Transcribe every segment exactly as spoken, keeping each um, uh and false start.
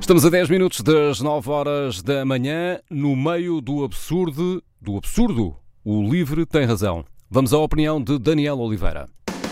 Estamos a dez minutos das nove horas da manhã, no meio do absurdo, do absurdo. O Livre tem razão. Vamos à opinião de Daniel Oliveira.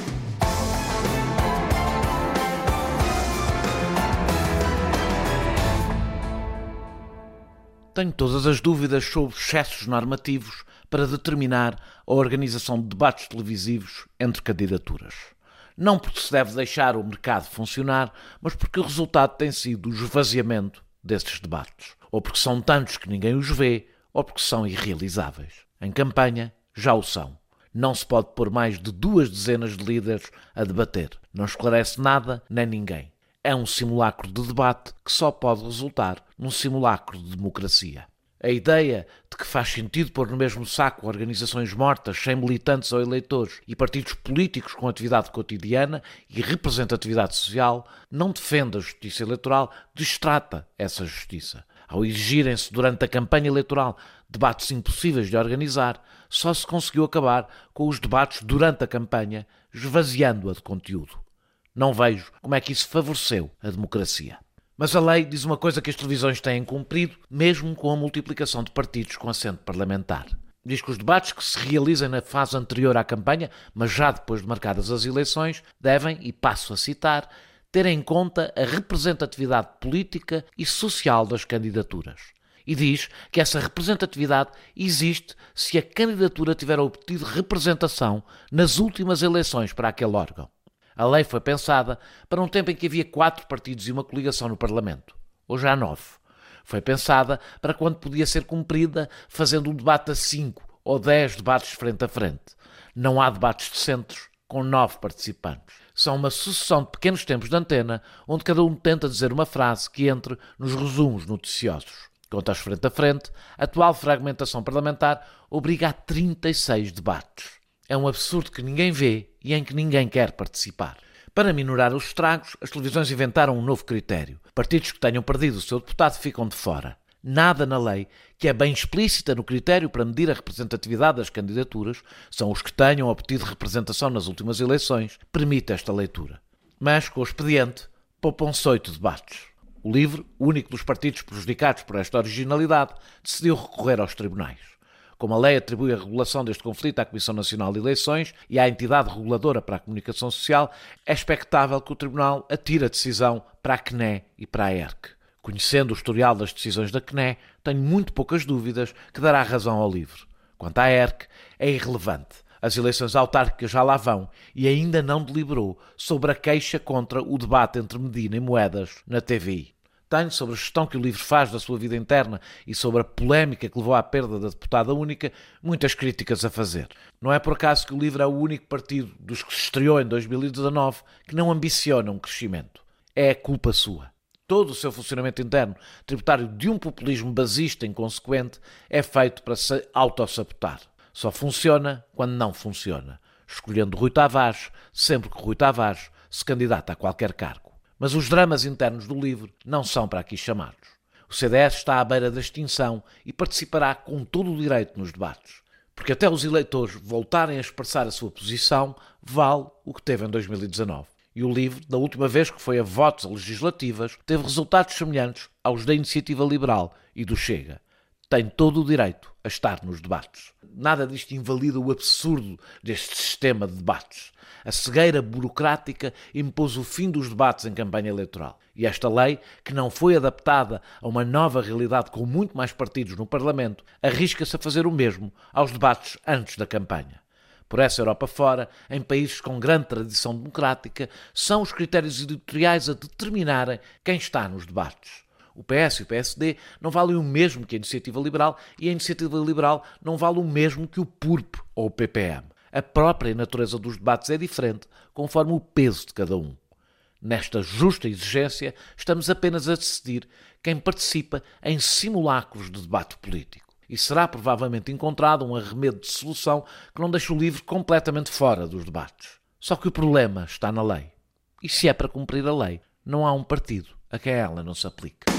Tenho todas as dúvidas sobre excessos normativos para determinar a organização de debates televisivos entre candidaturas. Não porque se deve deixar o mercado funcionar, mas porque o resultado tem sido o esvaziamento desses debates. Ou porque são tantos que ninguém os vê, ou porque são irrealizáveis. Em campanha, já o são. Não se pode pôr mais de duas dezenas de líderes a debater. Não esclarece nada nem ninguém. É um simulacro de debate que só pode resultar num simulacro de democracia. A ideia de que faz sentido pôr no mesmo saco organizações mortas, sem militantes ou eleitores, e partidos políticos com atividade cotidiana e representatividade social não defende a justiça eleitoral, destrata essa justiça. Ao exigirem-se durante a campanha eleitoral debates impossíveis de organizar, só se conseguiu acabar com os debates durante a campanha, esvaziando-a de conteúdo. Não vejo como é que isso favoreceu a democracia. Mas a lei diz uma coisa que as televisões têm cumprido, mesmo com a multiplicação de partidos com assento parlamentar. Diz que os debates que se realizem na fase anterior à campanha, mas já depois de marcadas as eleições, devem, e passo a citar, ter em conta a representatividade política e social das candidaturas. E diz que essa representatividade existe se a candidatura tiver obtido representação nas últimas eleições para aquele órgão. A lei foi pensada para um tempo em que havia quatro partidos e uma coligação no Parlamento. Hoje há nove. Foi pensada para quando podia ser cumprida fazendo um debate a cinco ou dez debates frente a frente. Não há debates de centros com nove participantes. São uma sucessão de pequenos tempos de antena onde cada um tenta dizer uma frase que entre nos resumos noticiosos. Quanto aos frente a frente, a atual fragmentação parlamentar obriga a trinta e seis debates. É um absurdo que ninguém vê e em que ninguém quer participar. Para minorar os estragos, as televisões inventaram um novo critério. Partidos que tenham perdido o seu deputado ficam de fora. Nada na lei, que é bem explícita no critério para medir a representatividade das candidaturas, são os que tenham obtido representação nas últimas eleições, permite esta leitura. Mas, com o expediente, poupam-se oito debates. O Livre, o único dos partidos prejudicados por esta originalidade, decidiu recorrer aos tribunais. Como a lei atribui a regulação deste conflito à Comissão Nacional de Eleições e à entidade reguladora para a comunicação social, é expectável que o Tribunal atire a decisão para a C N E e para a E R C. Conhecendo o historial das decisões da C N E, tenho muito poucas dúvidas que dará razão ao Livre. Quanto à E R C, é irrelevante. As eleições autárquicas já lá vão e ainda não deliberou sobre a queixa contra o debate entre Medina e Moedas na T V I. Tenho, sobre a gestão que o Livre faz da sua vida interna e sobre a polémica que levou à perda da deputada única, muitas críticas a fazer. Não é por acaso que o Livre é o único partido dos que se estreou em dois mil e dezanove que não ambiciona um crescimento. É culpa sua. Todo o seu funcionamento interno, tributário de um populismo basista inconsequente, é feito para se autossabotar. Só funciona quando não funciona, escolhendo Rui Tavares sempre que Rui Tavares se candidata a qualquer cargo. Mas os dramas internos do Livre não são para aqui chamados. O C D S está à beira da extinção e participará com todo o direito nos debates. Porque até os eleitores voltarem a expressar a sua posição, vale o que teve em dois mil e dezanove. E o Livre, da última vez que foi a votos legislativas, teve resultados semelhantes aos da Iniciativa Liberal e do Chega. Tem todo o direito a estar nos debates. Nada disto invalida o absurdo deste sistema de debates. A cegueira burocrática impôs o fim dos debates em campanha eleitoral. E esta lei, que não foi adaptada a uma nova realidade com muito mais partidos no Parlamento, arrisca-se a fazer o mesmo aos debates antes da campanha. Por essa Europa fora, em países com grande tradição democrática, são os critérios editoriais a determinarem quem está nos debates. O P S e o P S D não valem o mesmo que a Iniciativa Liberal e a Iniciativa Liberal não vale o mesmo que o P U R P ou o P P M. A própria natureza dos debates é diferente, conforme o peso de cada um. Nesta justa exigência, estamos apenas a decidir quem participa em simulacros de debate político. E será provavelmente encontrado um arremedo de solução que não deixe o Livre completamente fora dos debates. Só que o problema está na lei. E se é para cumprir a lei, não há um partido a quem ela não se aplique.